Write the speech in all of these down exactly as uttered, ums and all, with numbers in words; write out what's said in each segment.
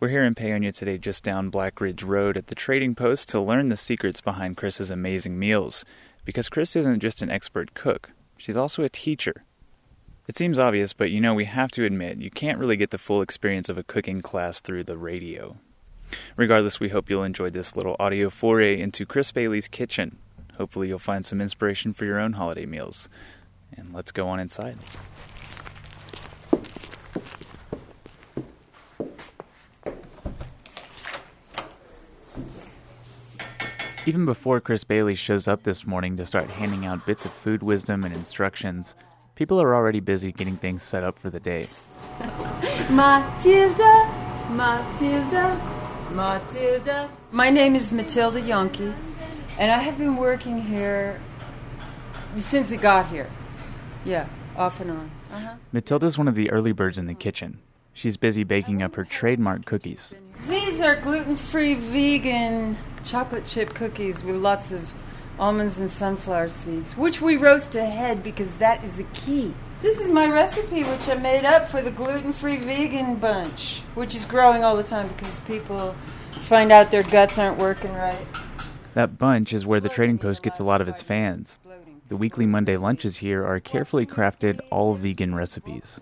We're here in Paonia today just down Black Ridge Road at the Trading Post to learn the secrets behind Chris's amazing meals. Because Chris isn't just an expert cook, she's also a teacher. It seems obvious, but you know, we have to admit, you can't really get the full experience of a cooking class through the radio. Regardless, we hope you'll enjoy this little audio foray into Chris Bailey's kitchen. Hopefully you'll find some inspiration for your own holiday meals. And let's go on inside. Even before Chris Bailey shows up this morning to start handing out bits of food wisdom and instructions, people are already busy getting things set up for the day. Matilda, Matilda, Matilda. My name is Matilda Yonke, and I have been working here since it got here. Yeah, off and on. Uh-huh. Matilda's one of the early birds in the kitchen. She's busy baking up her trademark cookies. These are gluten-free vegan chocolate chip cookies with lots of almonds and sunflower seeds, which we roast ahead because that is the key. This is my recipe, which I made up for the gluten-free vegan bunch, which is growing all the time because people find out their guts aren't working right. That bunch is where the Trading Post gets a lot of its fans. The weekly Monday lunches here are carefully crafted, all-vegan recipes.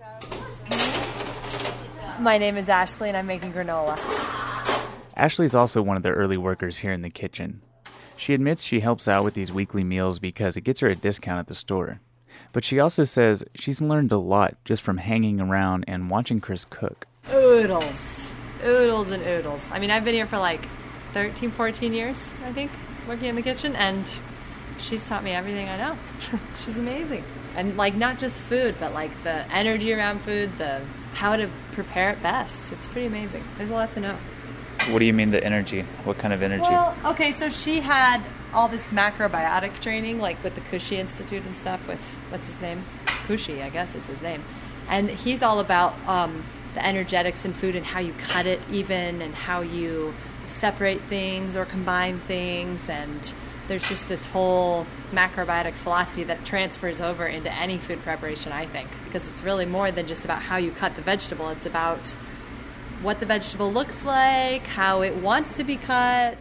My name is Ashley, and I'm making granola. Ashley's also one of the early workers here in the kitchen. She admits she helps out with these weekly meals because it gets her a discount at the store. But she also says she's learned a lot just from hanging around and watching Chris cook. Oodles. Oodles and oodles. I mean, I've been here for like thirteen, fourteen years, I think, working in the kitchen, and she's taught me everything I know. She's amazing. And, like, not just food, but, like, the energy around food, the how to prepare it best. It's pretty amazing. There's a lot to know. What do you mean the energy? What kind of energy? Well, okay, so she had all this macrobiotic training, like with the Kushi Institute and stuff with, what's his name? Kushi, I guess is his name. And he's all about um, the energetics in food and how you cut it even and how you separate things or combine things. And there's just this whole macrobiotic philosophy that transfers over into any food preparation, I think, because it's really more than just about how you cut the vegetable. It's about what the vegetable looks like, how it wants to be cut.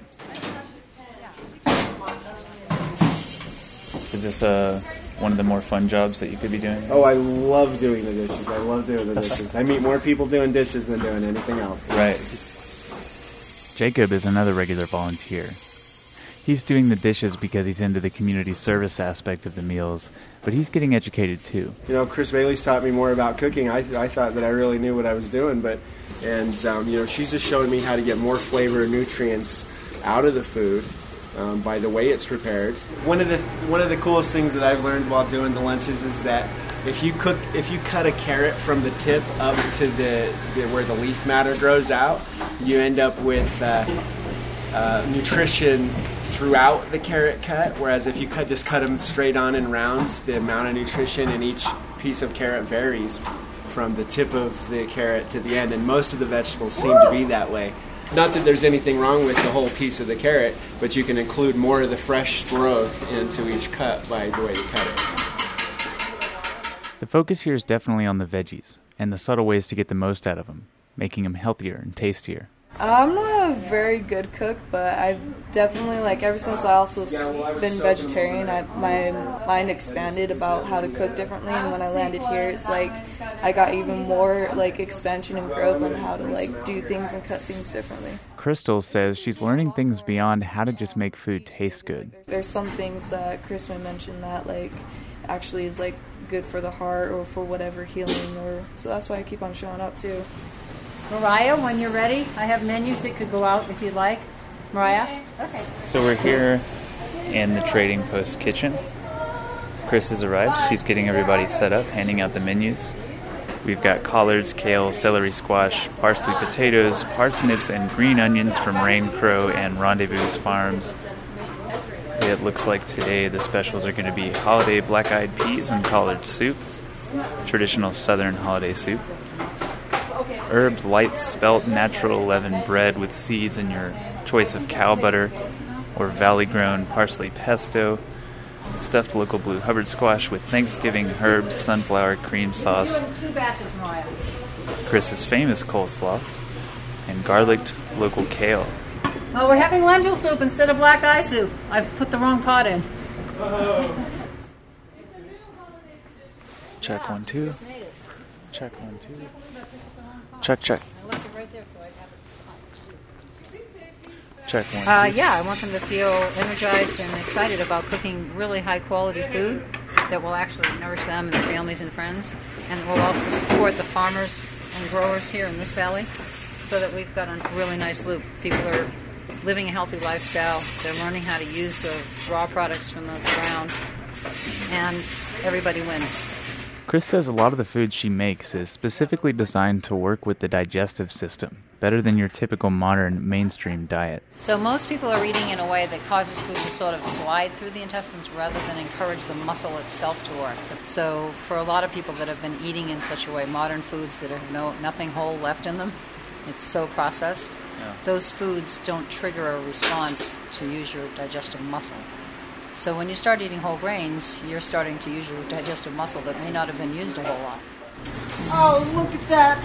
Is this uh, one of the more fun jobs that you could be doing? Oh, I love doing the dishes. I love doing the dishes. I meet more people doing dishes than doing anything else. Right. Jacob is another regular volunteer. He's doing the dishes because he's into the community service aspect of the meals, but he's getting educated too. You know, Chris Bailey's taught me more about cooking. I, I thought that I really knew what I was doing, but and um, you know, she's just showing me how to get more flavor and nutrients out of the food um, by the way it's prepared. One of the one of the coolest things that I've learned while doing the lunches is that if you cook, if you cut a carrot from the tip up to the, the where the leaf matter grows out, you end up with uh, uh, nutrition throughout the carrot cut, whereas if you cut just cut them straight on in rounds, the amount of nutrition in each piece of carrot varies from the tip of the carrot to the end, and most of the vegetables seem to be that way. Not that there's anything wrong with the whole piece of the carrot, but you can include more of the fresh growth into each cut by the way you cut it. The focus here is definitely on the veggies and the subtle ways to get the most out of them, making them healthier and tastier. I'm not a very good cook, but I've definitely, like, ever since I also been vegetarian, I, my mind expanded about how to cook differently, and when I landed here, it's like I got even more, like, expansion and growth on how to, like, do things and cut things differently. Crystal says she's learning things beyond how to just make food taste good. There's some things that Chris mentioned that, like, actually is, like, good for the heart or for whatever healing, or so that's why I keep on showing up, too. Mariah, when you're ready, I have menus that could go out if you'd like. Mariah? Okay. So we're here in the Trading Post kitchen. Chris has arrived. She's getting everybody set up, handing out the menus. We've got collards, kale, celery squash, parsley potatoes, parsnips, and green onions from Rain Crow and Rendezvous Farms. It looks like today the specials are going to be holiday black-eyed peas and collard soup, traditional southern holiday soup, herbed, light, spelt, natural leavened bread with seeds and your choice of cow butter or valley-grown parsley pesto, stuffed local blue Hubbard squash with Thanksgiving herbs, sunflower cream sauce, Two batches, Mariah. Chris's famous coleslaw, and garlicked local kale. Oh, we're having lentil soup instead of black eye soup. I put the wrong pot in. Check one, two. Check one, two. Check, check. I left it right there so I'd have it. Check one, two. Uh, yeah, I want them to feel energized and excited about cooking really high-quality food that will actually nourish them and their families and friends, and will also support the farmers and growers here in this valley, so that we've got a really nice loop. People are living a healthy lifestyle. They're learning how to use the raw products from the ground, and everybody wins. Chris says a lot of the food she makes is specifically designed to work with the digestive system, better than your typical modern mainstream diet. So most people are eating in a way that causes food to sort of slide through the intestines rather than encourage the muscle itself to work. So for a lot of people that have been eating in such a way, modern foods that have no nothing whole left in them, it's so processed, Yeah. those foods don't trigger a response to use your digestive muscle. So when you start eating whole grains, you're starting to use your digestive muscle that may not have been used a whole lot. Oh, look at that.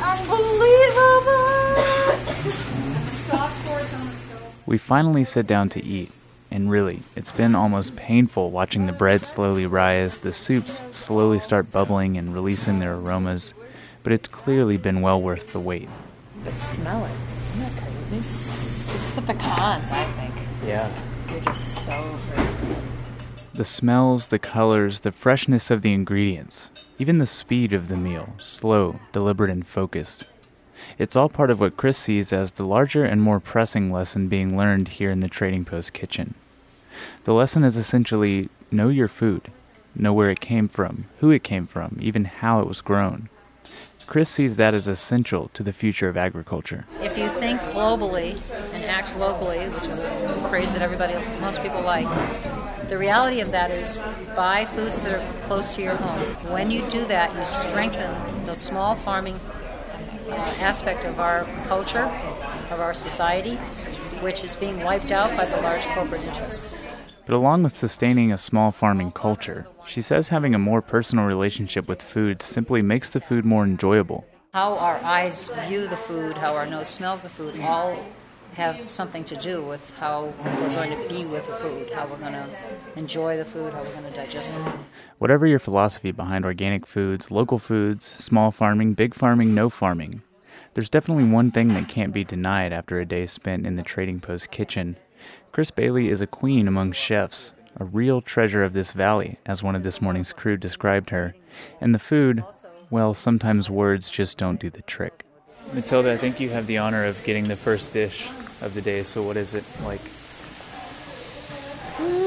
Unbelievable! We finally sit down to eat, and really, it's been almost painful watching the bread slowly rise, the soups slowly start bubbling and releasing their aromas, but it's clearly been well worth the wait. But smell it. Isn't that crazy? It's the pecans, I think. Yeah. They're just so great. The smells, the colors, the freshness of the ingredients, even the speed of the meal, slow, deliberate, and focused. It's all part of what Chris sees as the larger and more pressing lesson being learned here in the Trading Post kitchen. The lesson is essentially know your food, know where it came from, who it came from, even how it was grown. Chris sees that as essential to the future of agriculture. If you think globally and act locally, which is a phrase that everybody, most people like, the reality of that is buy foods that are close to your home. When you do that, you strengthen the small farming uh, aspect of our culture, of our society, which is being wiped out by the large corporate interests. But along with sustaining a small farming culture, she says having a more personal relationship with food simply makes the food more enjoyable. How our eyes view the food, how our nose smells the food, all have something to do with how we're going to be with the food, how we're going to enjoy the food, how we're going to digest the food. Whatever your philosophy behind organic foods, local foods, small farming, big farming, no farming, there's definitely one thing that can't be denied after a day spent in the Trading Post kitchen. Chris Bailey is a queen among chefs, a real treasure of this valley, as one of this morning's crew described her. And the food, well, sometimes words just don't do the trick. Matilda, I think you have the honor of getting the first dish of the day, so what is it like?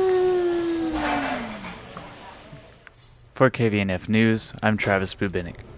For K V N F News, I'm Travis Bubinik.